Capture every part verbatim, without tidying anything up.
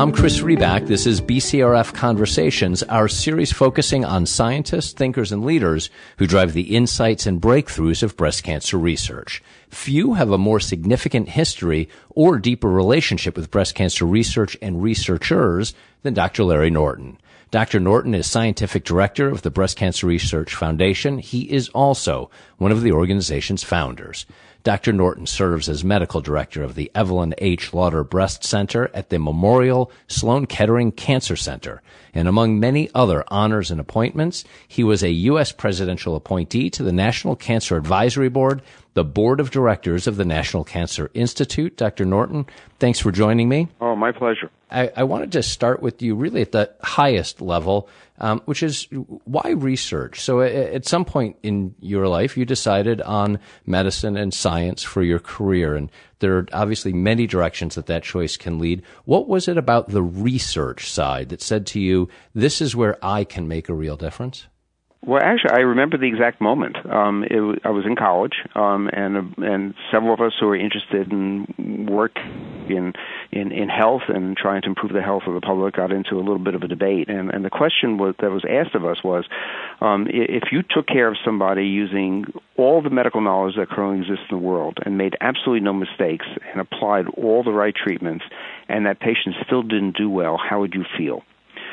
I'm Chris Riback. This is B C R F Conversations, our series focusing on scientists, thinkers, and leaders who drive the insights and breakthroughs of breast cancer research. Few have a more significant history or deeper relationship with breast cancer research and researchers than Doctor Larry Norton. Doctor Norton is scientific director of the Breast Cancer Research Foundation. He is also one of the organization's founders. Doctor Norton serves as medical director of the Evelyn H. Lauder Breast Center at the Memorial Sloan Kettering Cancer Center. And among many other honors and appointments, he was a U S presidential appointee to the National Cancer Advisory Board, the board of directors of the National Cancer Institute. Doctor Norton, thanks for joining me. Oh, my pleasure. I, I wanted to start with you really at the highest level, um, which is why research? So at, at some point in your life, you decided on medicine and science for your career, and there are obviously many directions that that choice can lead. What was it about the research side that said to you, this is where I can make a real difference? Well, actually, I remember the exact moment. Um, it, I was in college, um, and and several of us who were interested in work in, in in health and trying to improve the health of the public got into a little bit of a debate. And, and the question was, that was asked of us was, um, if you took care of somebody using all the medical knowledge that currently exists in the world and made absolutely no mistakes and applied all the right treatments, and that patient still didn't do well, how would you feel?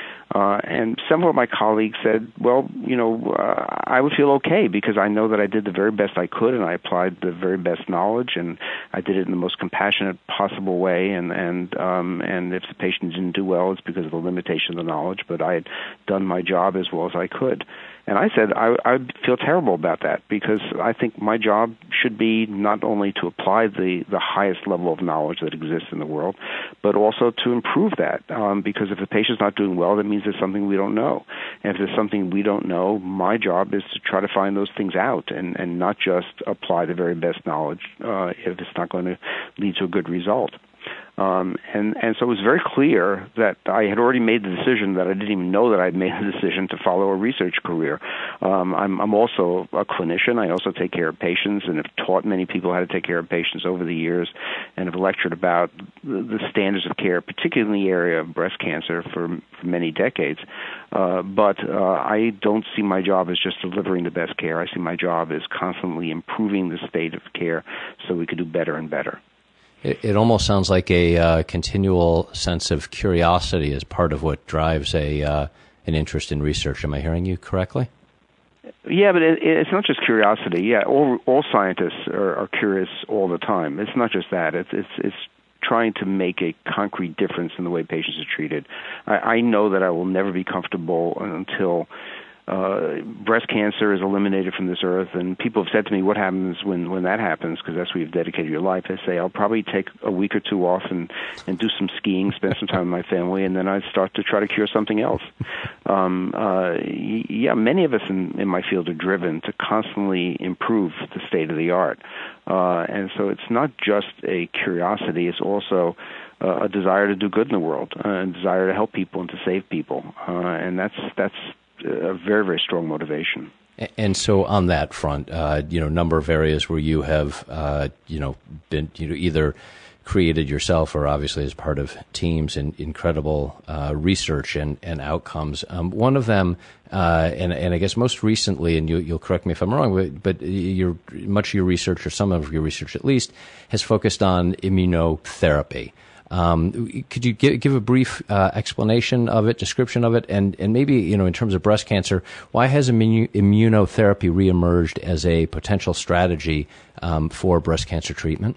Uh, and several of my colleagues said, well, you know, uh, I would feel okay because I know that I did the very best I could and I applied the very best knowledge and I did it in the most compassionate possible way. And, and, um, and if the patient didn't do well, it's because of the limitation of the knowledge, but I had done my job as well as I could. And I said I, I feel terrible about that because I think my job should be not only to apply the, the highest level of knowledge that exists in the world, but also to improve that. Um, because if the patient's not doing well, that means there's something we don't know. And if there's something we don't know, my job is to try to find those things out and, and not just apply the very best knowledge uh, if it's not going to lead to a good result. Um, and, and so it was very clear that I had already made the decision that I didn't even know that I'd made the decision to follow a research career. Um, I'm, I'm also a clinician. I also take care of patients and have taught many people how to take care of patients over the years and have lectured about the, the standards of care, particularly in the area of breast cancer for, for many decades. Uh, but uh, I don't see my job as just delivering the best care. I see my job as constantly improving the state of care so we could do better and better. It, it almost sounds like a uh, continual sense of curiosity as part of what drives a uh, an interest in research. Am I hearing you correctly? Yeah, but it, it's not just curiosity. Yeah, all all scientists are, are curious all the time. It's not just that. It's it's it's trying to make a concrete difference in the way patients are treated. I, I know that I will never be comfortable until Uh, breast cancer is eliminated from this earth, and people have said to me, what happens when, when that happens, because that's where you've dedicated your life. I say, I'll probably take a week or two off and, and do some skiing, spend some time with my family, and then I'd start to try to cure something else. Um, uh, yeah, many of us in, in my field are driven to constantly improve the state of the art. Uh, and so it's not just a curiosity, it's also uh, a desire to do good in the world, uh, a desire to help people and to save people. Uh, and that's that's a very, very strong motivation. And so on that front, uh, you know, a number of areas where you have, uh, you know, been, you know, either created yourself or obviously as part of teams and incredible uh, research and, and outcomes. Um, one of them, uh, and, and I guess most recently, and you, you'll correct me if I'm wrong, but, but your, much of your research, or some of your research at least, has focused on immunotherapy. Um, could you give, give a brief uh, explanation of it, description of it, and, and maybe, you know, in terms of breast cancer, why has immu- immunotherapy reemerged as a potential strategy um, for breast cancer treatment?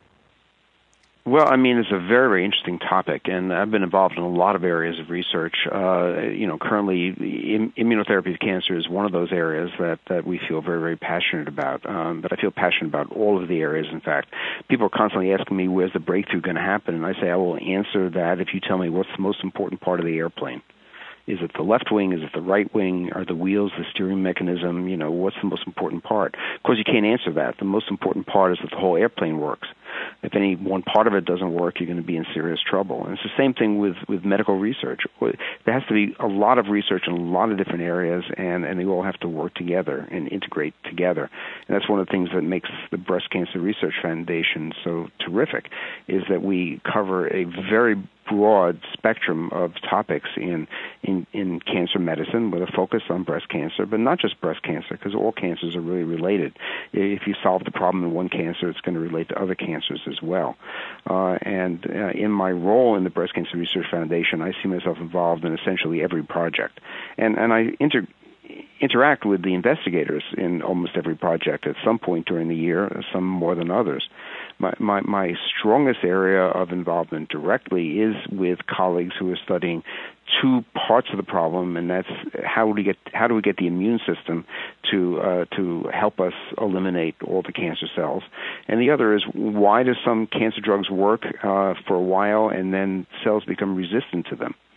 Well, I mean, it's a very, very interesting topic, and I've been involved in a lot of areas of research. Uh, you know, currently, im- immunotherapy of cancer is one of those areas that, that we feel very, very passionate about. Um, but I feel passionate about all of the areas, in fact. People are constantly asking me, where's the breakthrough going to happen? And I say, I will answer that if you tell me what's the most important part of the airplane. Is it the left wing? Is it the right wing? Are the wheels the steering mechanism? You know, what's the most important part? Of course, you can't answer that. The most important part is that the whole airplane works. If any one part of it doesn't work, you're going to be in serious trouble. And it's the same thing with, with medical research. There has to be a lot of research in a lot of different areas, and, and they all have to work together and integrate together. And that's one of the things that makes the Breast Cancer Research Foundation so terrific, is that we cover a very broad spectrum of topics in, in, in cancer medicine with a focus on breast cancer, but not just breast cancer, because all cancers are really related. If you solve the problem in one cancer, it's going to relate to other cancers as well. Uh, and uh, in my role in the Breast Cancer Research Foundation, I see myself involved in essentially every project. And, and I inter- interact with the investigators in almost every project at some point during the year, some more than others. My, my, my strongest area of involvement directly is with colleagues who are studying two parts of the problem, and that's how do we get how do we get the immune system to uh, to help us eliminate all the cancer cells, and the other is why do some cancer drugs work uh, for a while and then cells become resistant to them.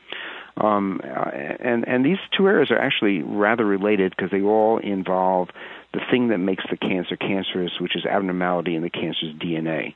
Um, and, and these two areas are actually rather related because they all involve the thing that makes the cancer cancerous, which is abnormality in the cancer's D N A.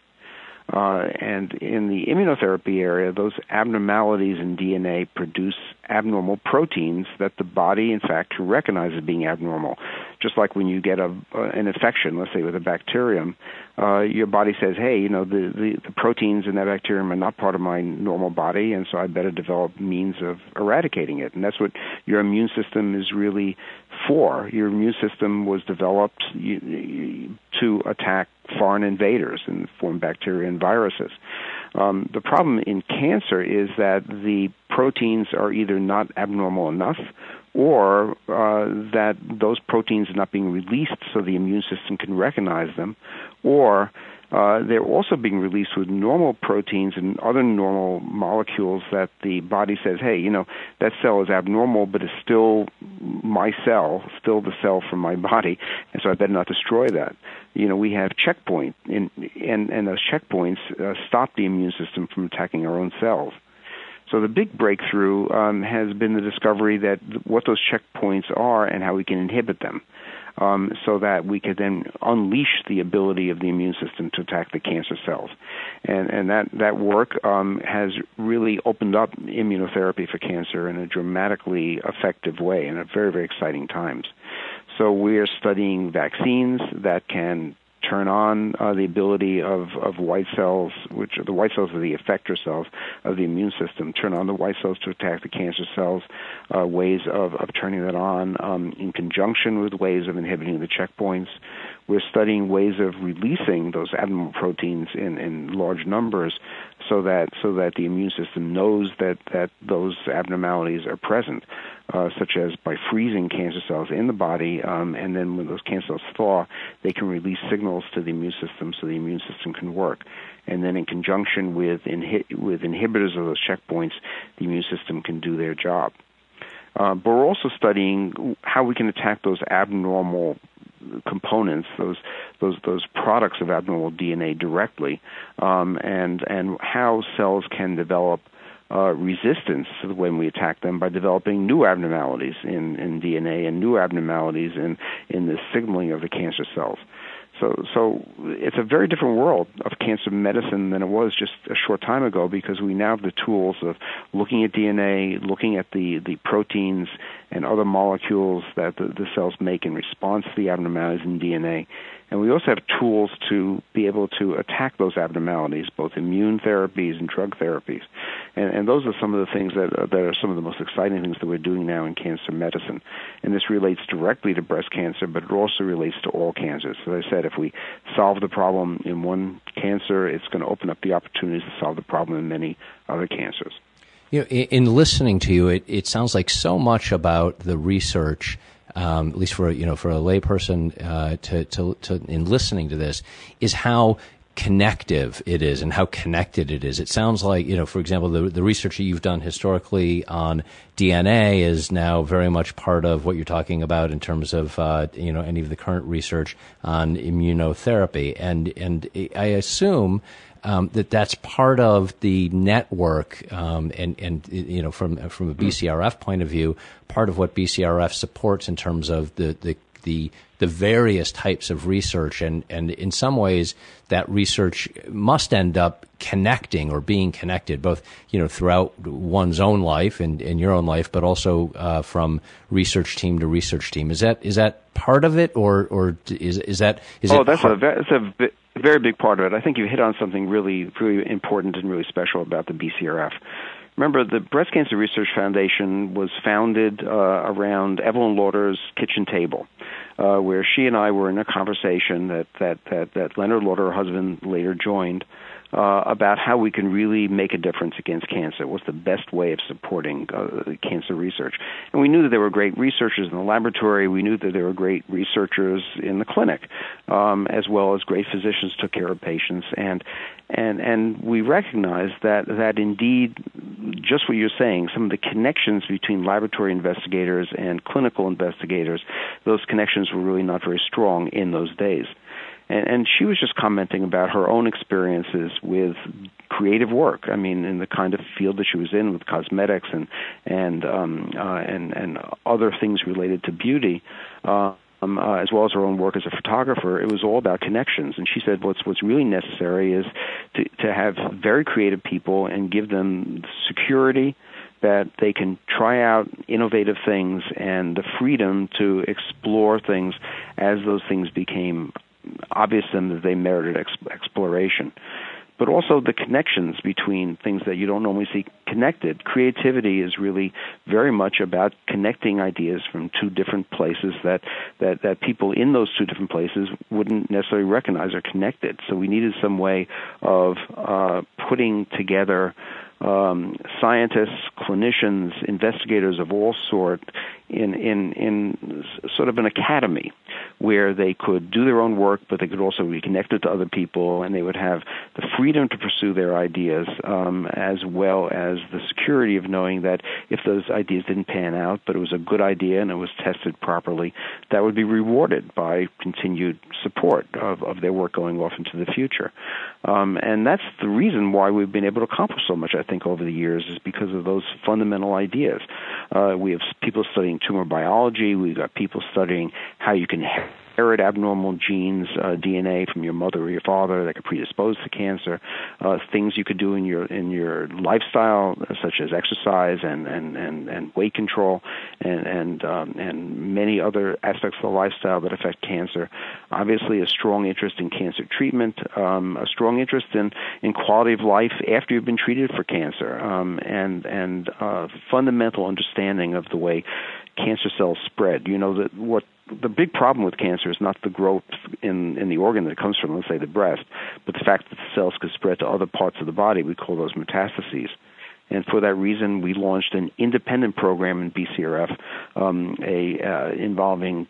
Uh, and in the immunotherapy area, those abnormalities in D N A produce abnormal proteins that the body, in fact, can recognize as being abnormal. Just like when you get a, uh, an infection, let's say with a bacterium, uh, your body says, hey, you know, the, the, the proteins in that bacterium are not part of my normal body, and so I better develop means of eradicating it. And that's what your immune system is really for. Your immune system was developed you, you, to attack foreign invaders in the form of bacteria and viruses. Um, the problem in cancer is that the proteins are either not abnormal enough or uh, that those proteins are not being released so the immune system can recognize them, or uh, they're also being released with normal proteins and other normal molecules that the body says, hey, you know, that cell is abnormal, but it's still my cell, still the cell from my body, and so I better not destroy that. You know, we have checkpoint, in, and, and those checkpoints uh, stop the immune system from attacking our own cells. So the big breakthrough um, has been the discovery that what those checkpoints are and how we can inhibit them, um, so that we could then unleash the ability of the immune system to attack the cancer cells. And, and that, that work um, has really opened up immunotherapy for cancer in a dramatically effective way and at very, very exciting times. So we're studying vaccines that can turn on uh, the ability of, of white cells, which are the white cells are the effector cells of the immune system, turn on the white cells to attack the cancer cells, uh, ways of, of turning that on um, in conjunction with ways of inhibiting the checkpoints. We're studying ways of releasing those abnormal proteins in, in large numbers so that so that the immune system knows that, that those abnormalities are present, uh, such as by freezing cancer cells in the body, um, and then when those cancer cells thaw, they can release signals to the immune system so the immune system can work. And then in conjunction with, inhi- with inhibitors of those checkpoints, the immune system can do their job. Uh, but we're also studying how we can attack those abnormal components, those those those products of abnormal D N A directly, um, and and how cells can develop uh, resistance when we attack them by developing new abnormalities in, in D N A and new abnormalities in in the signaling of the cancer cells. So, so it's a very different world of cancer medicine than it was just a short time ago, because we now have the tools of looking at D N A, looking at the, the proteins and other molecules that the, the cells make in response to the abnormalities in D N A. And we also have tools to be able to attack those abnormalities, both immune therapies and drug therapies. And, and those are some of the things that, that are some of the most exciting things that we're doing now in cancer medicine. And this relates directly to breast cancer, but it also relates to all cancers. As I said, if we solve the problem in one cancer, it's going to open up the opportunities to solve the problem in many other cancers. You know, in, in listening to you, it, it sounds like so much about the research, Um, at least for you know for a layperson uh, to, to to in listening to this, is how connective it is and how connected it is. It sounds like, you know, for example, the the research that you've done historically on D N A is now very much part of what you're talking about in terms of uh, you know any of the current research on immunotherapy, and and I assume Um, that that's part of the network, um, and, and, you know, from, from a B C R F point of view, part of what B C R F supports in terms of the, the, the the various types of research, and, and in some ways that research must end up connecting or being connected, both, you know, throughout one's own life and in your own life, but also uh, from research team to research team. Is that is that part of it, or or is is that is oh, it? that's Part- a that's a very big part of it. I think you hit on something really really important and really special about the B C R F. Remember, the Breast Cancer Research Foundation was founded uh, around Evelyn Lauder's kitchen table, uh, where she and I were in a conversation that, that, that, that Leonard Lauder, her husband, later joined, uh, about how we can really make a difference against cancer. What's the best way of supporting uh, cancer research? And we knew that there were great researchers in the laboratory. We knew that there were great researchers in the clinic, um, as well as great physicians took care of patients. And And and we recognize that, that indeed, just what you're saying, some of the connections between laboratory investigators and clinical investigators, those connections were really not very strong in those days. And, and she was just commenting about her own experiences with creative work. I mean, in the kind of field that she was in with cosmetics and and um, uh, and and other things related to beauty. Uh, Um, uh, as well as her own work as a photographer, it was all about connections. And she said what's what's really necessary is to, to have very creative people and give them security that they can try out innovative things and the freedom to explore things as those things became obvious to them that they merited ex- exploration. But also the connections between things that you don't normally see connected. Creativity is really very much about connecting ideas from two different places that, that, that people in those two different places wouldn't necessarily recognize are connected. So we needed some way of uh, putting together um, scientists, clinicians, investigators of all sorts in, in, in sort of an academy where they could do their own work, but they could also be connected to other people, and they would have the freedom to pursue their ideas, um, as well as the security of knowing that if those ideas didn't pan out, but it was a good idea and it was tested properly, that would be rewarded by continued support of, of their work going off into the future. Um, and that's the reason why we've been able to accomplish so much, I think, over the years, is because of those fundamental ideas. Uh, we have people studying tumor biology. We've got people studying how you can inherit abnormal genes, uh, D N A from your mother or your father that could predispose to cancer, uh, things you could do in your in your lifestyle, such as exercise and, and, and, and weight control, and and, um, and many other aspects of the lifestyle that affect cancer. Obviously, a strong interest in cancer treatment, um, a strong interest in, in quality of life after you've been treated for cancer, um, and and uh, fundamental understanding of the way cancer cells spread. You know that what the big problem with cancer is not the growth in, in the organ that it comes from, let's say the breast, but the fact that the cells could spread to other parts of the body. We call those metastases. And for that reason, we launched an independent program in B C R F, um, a uh, involving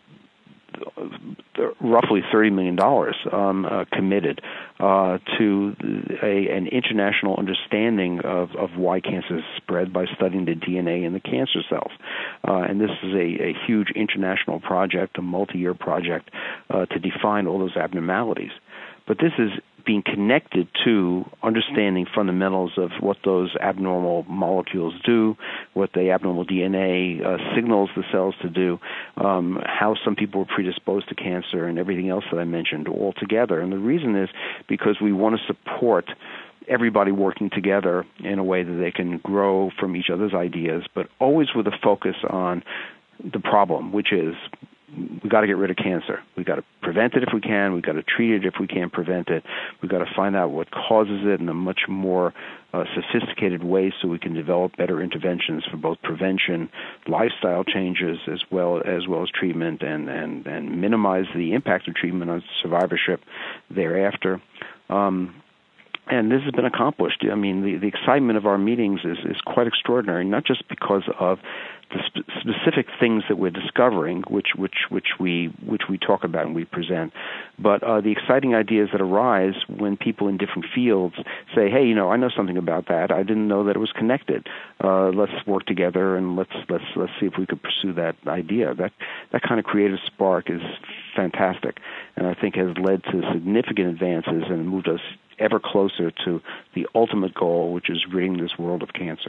roughly thirty million dollars um, uh, committed uh, to a, an international understanding of, of why cancer is spread by studying the D N A in the cancer cells. Uh, and this is a, a huge international project, a multi-year project, uh, to define all those abnormalities. But this is being connected to understanding fundamentals of what those abnormal molecules do, what the abnormal D N A uh, signals the cells to do, um, how some people are predisposed to cancer, and everything else that I mentioned all together. And the reason is because we want to support everybody working together in a way that they can grow from each other's ideas, but always with a focus on the problem, which is we've got to get rid of cancer. We've got to prevent it if we can. We've got to treat it if we can't prevent it. We've got to find out what causes it in a much more uh, sophisticated way so we can develop better interventions for both prevention, lifestyle changes, as well as well as treatment, and, and, and minimize the impact of treatment on survivorship thereafter. Um, And this has been accomplished. I mean, the, the excitement of our meetings is, is quite extraordinary, not just because of the sp- specific things that we're discovering, which which which we which we talk about and we present, but uh, the exciting ideas that arise when people in different fields say, "Hey, you know, I know something about that. I didn't know that it was connected. Uh, let's work together and let's let's let's see if we could pursue that idea." That that kind of creative spark is fantastic, and I think has led to significant advances and moved us ever closer to the ultimate goal, which is ridding this world of cancer.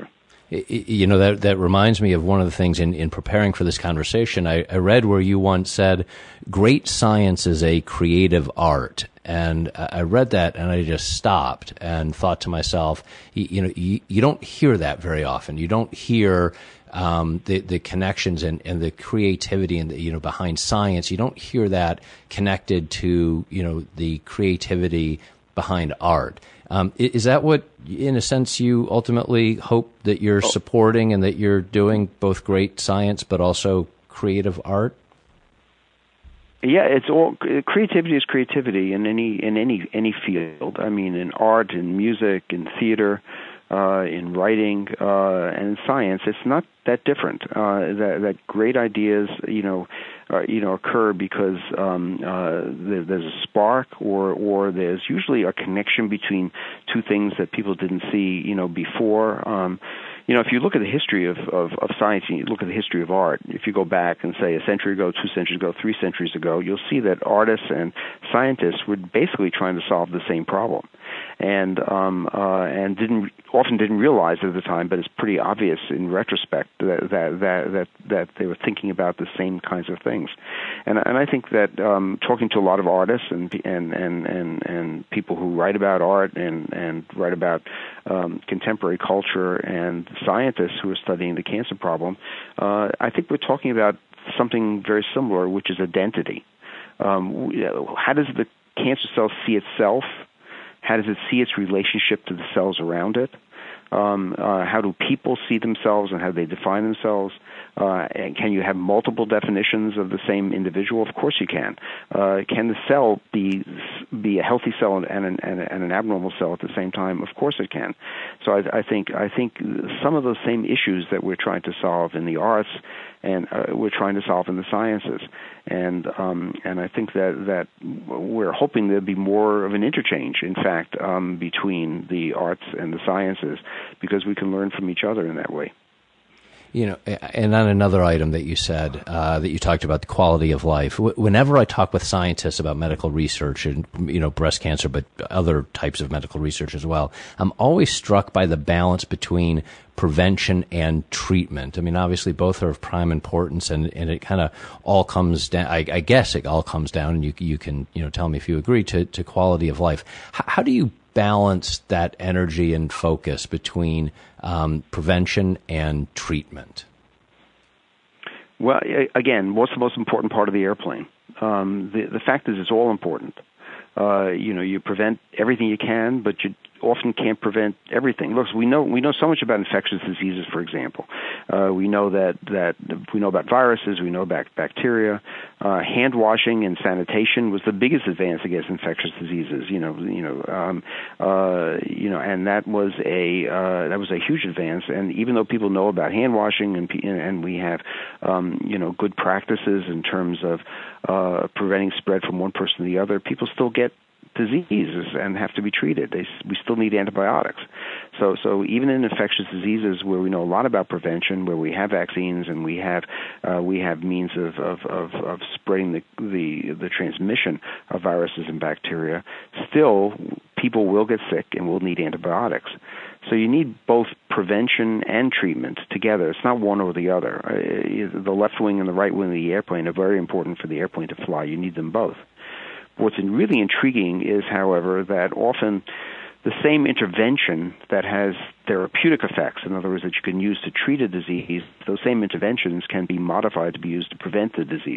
You know, that that reminds me of one of the things in, in preparing for this conversation. I, I read where you once said, great science is a creative art. And I read that and I just stopped and thought to myself, you, you know, you, you don't hear that very often. You don't hear um, the, the connections and, and the creativity and the, you know, behind science. You don't hear that connected to, you know, the creativity behind art. Um, is that what, in a sense, you ultimately hope that you're supporting and that you're doing both great science but also creative art? Yeah, it's all creativity is creativity in any in any any field. I mean, in art, in music, in theater, uh, in writing, uh, and in science. It's not that different. Uh, that that great ideas, you know, uh, you know, occur because um, uh, there, there's a spark, or or there's usually a connection between two things that people didn't see, you know, before. Um, You know, if you look at the history of, of, of science and you look at the history of art, if you go back and say a century ago, two centuries ago, three centuries ago, you'll see that artists and scientists were basically trying to solve the same problem, and um, uh, and didn't often didn't realize it at the time, but it's pretty obvious in retrospect that that that that, that they were thinking about the same kinds of things, and and I think that um, talking to a lot of artists and and and and, and people who write about art and and write about um, contemporary culture and scientists who are studying the cancer problem, uh, I think we're talking about something very similar, which is identity. Um, how does the cancer cell see itself? How does it see its relationship to the cells around it? Um, uh, how do people see themselves and how do they define themselves? Uh, and can you have multiple definitions of the same individual? Of course you can. Uh, can the cell be be a healthy cell and an, and, and an abnormal cell at the same time? Of course it can. So I, I think I think some of those same issues that we're trying to solve in the arts and uh, we're trying to solve in the sciences, and um, and I think that that we're hoping there'll be more of an interchange, in fact, um, between the arts and the sciences, because we can learn from each other in that way. You know, and on another item that you said, uh, that you talked about the quality of life. Whenever I talk with scientists about medical research and, you know, breast cancer, but other types of medical research as well, I'm always struck by the balance between prevention and treatment. I mean, obviously both are of prime importance, and, and it kind of all comes down, I, I guess it all comes down, and you, you can, you know, tell me if you agree, to, to quality of life. How, how do you balance that energy and focus between um, prevention and treatment? Well, again, what's the most important part of the airplane? Um, the, the fact is, it's all important. Uh, you know, you prevent everything you can, but you often can't prevent everything. Look, we know we know so much about infectious diseases, for example. Uh, we know that that we know about viruses. We know about bacteria. Uh, hand washing and sanitation was the biggest advance against infectious diseases. You know, you know, um, uh, you know, and that was a uh, that was a huge advance. And even though people know about hand washing and and we have um, you know good practices in terms of uh, preventing spread from one person to the other, people still get diseases and have to be treated. They, we still need antibiotics. So, so even in infectious diseases where we know a lot about prevention, where we have vaccines and we have uh, we have means of of, of, of spreading the, the the transmission of viruses and bacteria, still people will get sick and will need antibiotics. So you need both prevention and treatment together. It's not one or the other. Uh, the left wing and the right wing of the airplane are very important for the airplane to fly. You need them both. What's really intriguing is, however, that often the same intervention that has therapeutic effects, in other words, that you can use to treat a disease, those same interventions can be modified to be used to prevent the disease.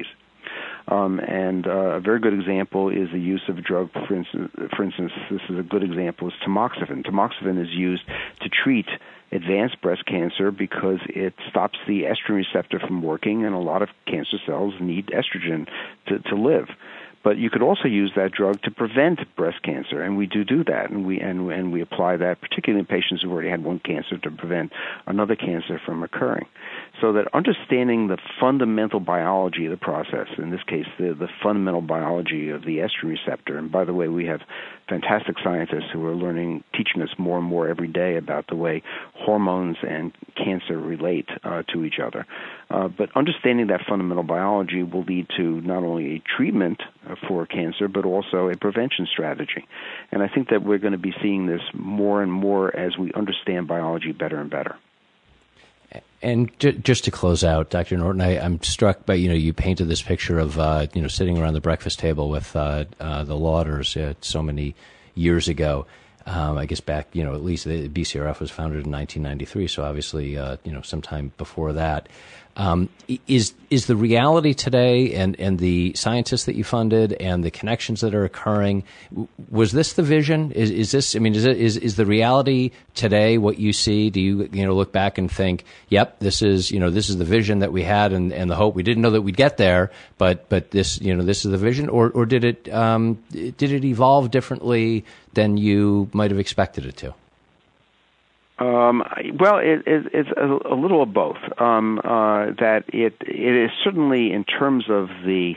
Um, and uh, a very good example is the use of a drug, for instance, for instance, this is a good example, is tamoxifen. Tamoxifen is used to treat advanced breast cancer because it stops the estrogen receptor from working, and a lot of cancer cells need estrogen to, to live. But you could also use that drug to prevent breast cancer, and we do do that, and we and and we apply that particularly in patients who've already had one cancer to prevent another cancer from occurring. So that understanding the fundamental biology of the process, in this case, the, the fundamental biology of the estrogen receptor, and by the way, we have fantastic scientists who are learning, teaching us more and more every day about the way hormones and cancer relate uh, to each other. Uh, but understanding that fundamental biology will lead to not only a treatment for cancer, but also a prevention strategy. And I think that we're going to be seeing this more and more as we understand biology better and better. And j- just to close out, Doctor Norton, I, I'm struck by, you know, you painted this picture of, uh, you know, sitting around the breakfast table with uh, uh, the Lauders uh, so many years ago. Um, I guess back, you know, at least the B C R F was founded in nineteen ninety-three, so obviously, uh, you know, sometime before that. Um, is is the reality today, and, and the scientists that you funded, and the connections that are occurring, was this the vision? Is is this? I mean, is it is is the reality today what you see? Do you you know look back and think, yep, this is you know this is the vision that we had, and, and the hope. We didn't know that we'd get there, but but this you know this is the vision, or or did it um, did it evolve differently than you might have expected it to? Um, well, it, it, it's a, a little of both. Um, uh, that it it is certainly in terms of the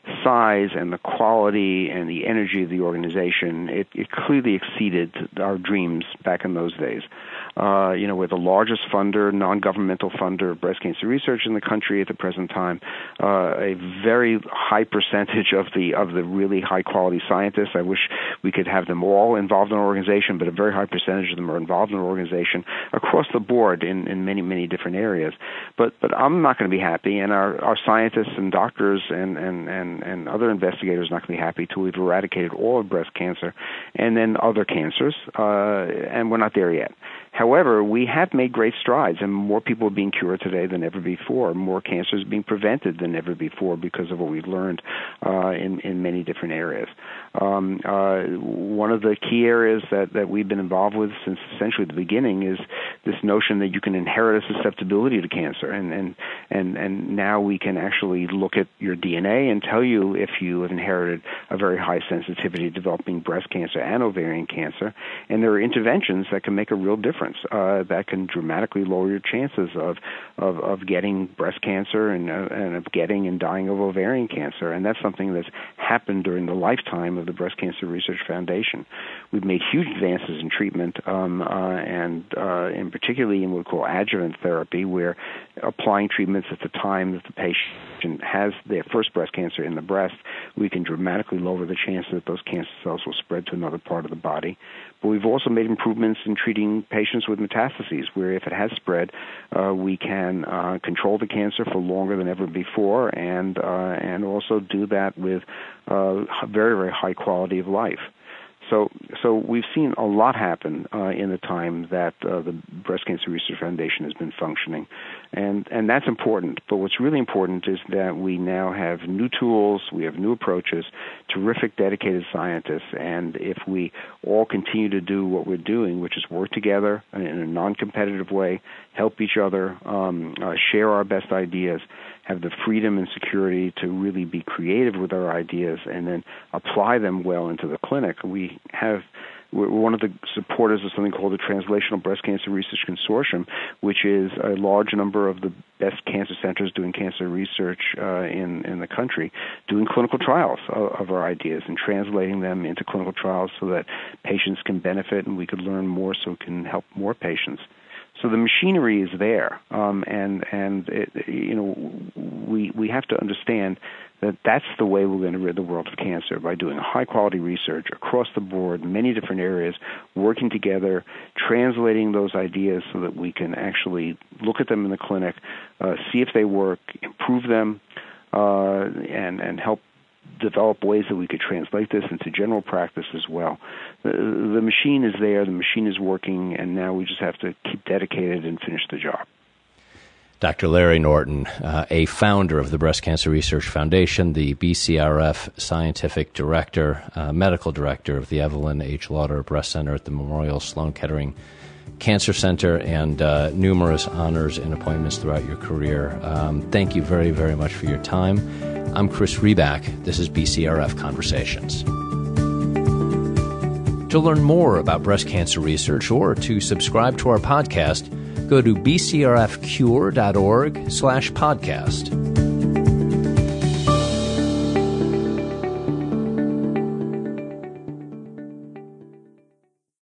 size and the quality and the energy of the organization, it, it clearly exceeded our dreams back in those days. Uh, you know, we're the largest funder, non-governmental funder of breast cancer research in the country at the present time. Uh, a very high percentage of the of the really high-quality scientists. I wish we could have them all involved in our organization, but a very high percentage of them are involved in our organization across the board in, in many, many different areas. But but I'm not going to be happy, and our, our scientists and doctors and, and, and, and other investigators are not going to be happy until we've eradicated all of breast cancer and then other cancers, uh, and we're not there yet. However, we have made great strides, and more people are being cured today than ever before. More cancers being prevented than ever before because of what we've learned uh, in, in many different areas. Um, uh, one of the key areas that, that we've been involved with since essentially the beginning is this notion that you can inherit a susceptibility to cancer, and, and, and, and now we can actually look at your D N A and tell you if you have inherited a very high sensitivity to developing breast cancer and ovarian cancer, and there are interventions that can make a real difference. Uh, that can dramatically lower your chances of of, of getting breast cancer and, uh, and of getting and dying of ovarian cancer. And that's something that's happened during the lifetime of the Breast Cancer Research Foundation. We've made huge advances in treatment, um, uh, and uh, in particularly in what we call adjuvant therapy, where applying treatments at the time that the patient has their first breast cancer in the breast, we can dramatically lower the chances that those cancer cells will spread to another part of the body. But we've also made improvements in treating patients with metastases, where if it has spread, uh, we can uh, control the cancer for longer than ever before, and uh, and also do that with uh, very, very high quality of life. So, so we've seen a lot happen uh, in the time that uh, the Breast Cancer Research Foundation has been functioning, and and that's important. But what's really important is that we now have new tools, we have new approaches, terrific, dedicated scientists, and if we all continue to do what we're doing, which is work together in a non-competitive way, help each other, um, uh, share our best ideas, have the freedom and security to really be creative with our ideas, and then apply them well into the clinic. We have we're one of the supporters of something called the Translational Breast Cancer Research Consortium, which is a large number of the best cancer centers doing cancer research uh, in, in the country, doing clinical trials of, of our ideas and translating them into clinical trials so that patients can benefit and we could learn more so we can help more patients. So the machinery is there, um, and and it, you know we we have to understand that that's the way we're going to rid the world of cancer, by doing high quality research across the board, many different areas, working together, translating those ideas so that we can actually look at them in the clinic, uh, see if they work, improve them, uh, and and help develop ways that we could translate this into general practice as well. The, the machine is there, the machine is working, and now we just have to keep dedicated and finish the job. Doctor Larry Norton, uh, a founder of the Breast Cancer Research Foundation, the B C R F scientific director, uh, medical director of the Evelyn H. Lauder Breast Center at the Memorial Sloan Kettering Cancer Center, and uh, numerous honors and appointments throughout your career. Um, thank you very, very much for your time. I'm Chris Reback. This is B C R F Conversations. To learn more about breast cancer research or to subscribe to our podcast, go to b c r f cure dot org slash podcast.